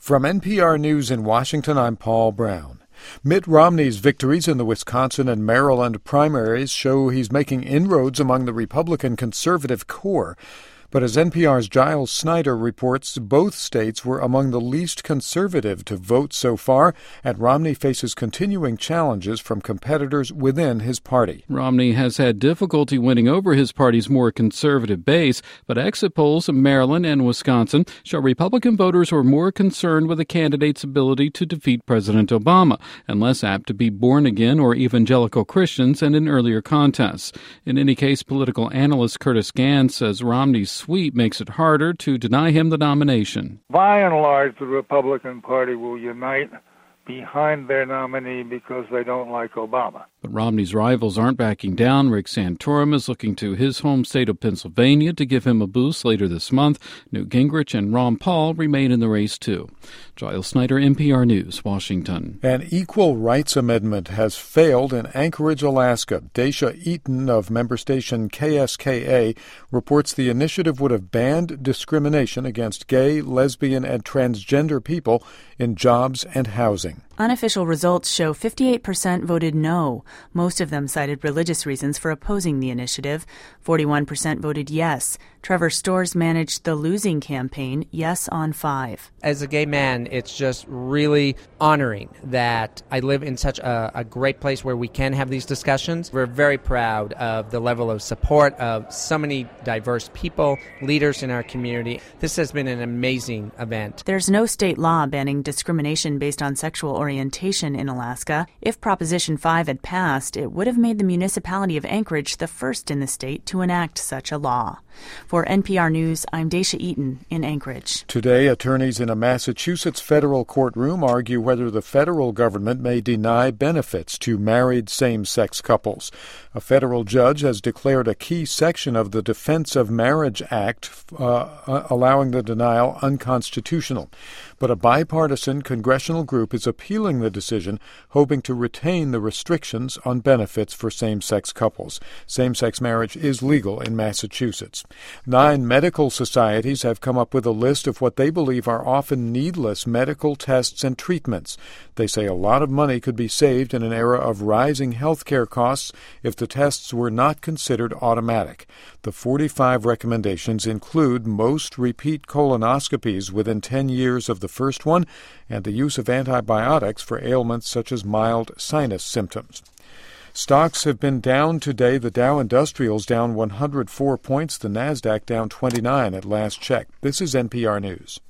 From NPR News in Washington, I'm Paul Brown. Mitt Romney's victories in the Wisconsin and Maryland primaries show he's making inroads among the Republican conservative core. But as NPR's Giles Snyder reports, both states were among the least conservative to vote so far, and Romney faces continuing challenges from competitors within his party. Romney has had difficulty winning over his party's more conservative base, but exit polls in Maryland and Wisconsin show Republican voters are more concerned with a candidate's ability to defeat President Obama and less apt to be born-again or evangelical Christians than in earlier contests. In any case, political analyst Curtis Gann says Romney's sweep makes it harder to deny him the nomination. By and large, the Republican Party will unite behind their nominee because they don't like Obama. But Romney's rivals aren't backing down. Rick Santorum is looking to his home state of Pennsylvania to give him a boost later this month. Newt Gingrich and Ron Paul remain in the race, too. Giles Snyder, NPR News, Washington. An equal rights amendment has failed in Anchorage, Alaska. Daisha Eaton of member station KSKA reports the initiative would have banned discrimination against gay, lesbian, and transgender people in jobs and housing. Unofficial results show 58% voted no. Most of them cited religious reasons for opposing the initiative. 41% voted yes. Trevor Storrs managed the losing campaign, yes on 5. As a gay man, it's just really honoring that I live in such a great place where we can have these discussions. We're very proud of the level of support of so many diverse people, leaders in our community. This has been an amazing event. There's no state law banning discrimination based on sexual orientation in Alaska. If Proposition 5 had passed, it would have made the municipality of Anchorage the first in the state to enact such a law. For NPR News, I'm Daisha Eaton in Anchorage. Today, attorneys in a Massachusetts federal courtroom argue whether the federal government may deny benefits to married same-sex couples. A federal judge has declared a key section of the Defense of Marriage Act allowing the denial unconstitutional. But a bipartisan congressional group is appealing the decision, hoping to retain the restrictions on benefits for same-sex couples. Same-sex marriage is legal in Massachusetts. 9 medical societies have come up with a list of what they believe are often needless medical tests and treatments. They say a lot of money could be saved in an era of rising health care costs if the tests were not considered automatic. The 45 recommendations include most repeat colonoscopies within 10 years of the first one and the use of antibiotics for ailments such as mild sinus symptoms. Stocks have been down today. The Dow Industrial's down 104 points. The Nasdaq down 29 at last check. This is NPR News.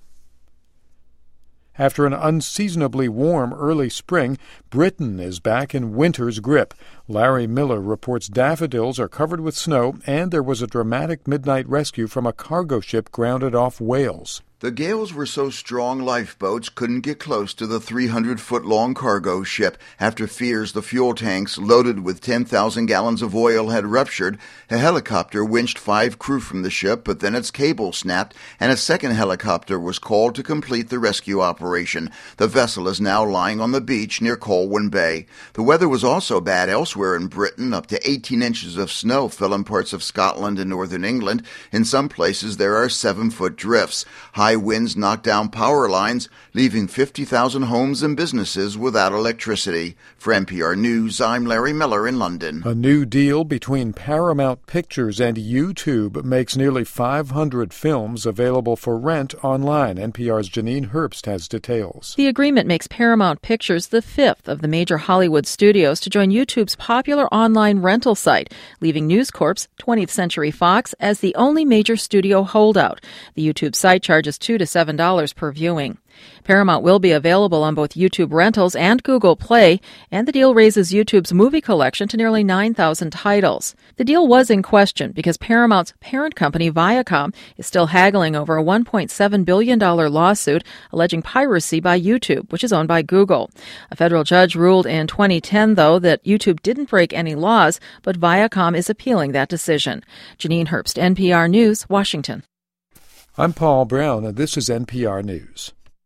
After an unseasonably warm early spring, Britain is back in winter's grip. Larry Miller reports daffodils are covered with snow, and there was a dramatic midnight rescue from a cargo ship grounded off Wales. The gales were so strong lifeboats couldn't get close to the 300-foot-long cargo ship after fears the fuel tanks loaded with 10,000 gallons of oil had ruptured. A helicopter winched 5 crew from the ship, but then its cable snapped, and a second helicopter was called to complete the rescue operation. The vessel is now lying on the beach near Colwyn Bay. The weather was also bad elsewhere in Britain. Up to 18 inches of snow fell in parts of Scotland and northern England. In some places there are 7-foot drifts. High winds knocked down power lines, leaving 50,000 homes and businesses without electricity. For NPR News, I'm Larry Miller in London. A new deal between Paramount Pictures and YouTube makes nearly 500 films available for rent online. NPR's Janine Herbst has details. The agreement makes Paramount Pictures the 5th of the major Hollywood studios to join YouTube's popular online rental site, leaving News Corp's 20th Century Fox as the only major studio holdout. The YouTube site charges $2 to $7 per viewing. Paramount will be available on both YouTube Rentals and Google Play, and the deal raises YouTube's movie collection to nearly 9,000 titles. The deal was in question because Paramount's parent company, Viacom, is still haggling over a $1.7 billion lawsuit alleging piracy by YouTube, which is owned by Google. A federal judge ruled in 2010, though, that YouTube didn't break any laws, but Viacom is appealing that decision. Janine Herbst, NPR News, Washington. I'm Paul Brown, and this is NPR News.